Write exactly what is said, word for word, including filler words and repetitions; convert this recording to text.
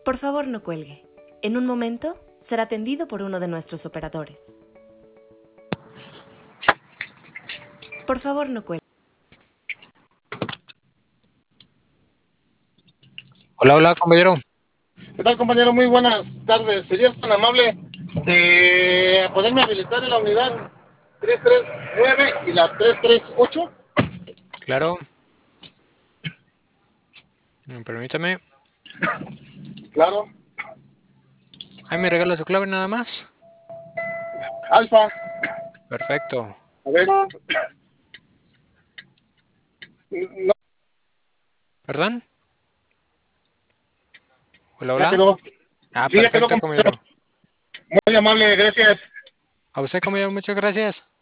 Por favor, no cuelgue. En un momento será atendido por uno de nuestros operadores. Por favor, no cuelgue. Hola, hola, compañero. ¿Qué tal, compañero? Muy buenas tardes. ¿Serías tan amable de poderme habilitar en la unidad tres tres nueve y la tres tres ocho? Claro. Permítame. Claro. Ahí me regala su clave nada más. Alfa. Perfecto. A ver. No, ¿Perdón? Hola, ya hola. quedó. Ah, Sí, ya quedó, perfecto, compañero. compañero. Muy amable, gracias. A usted, compañero, muchas gracias.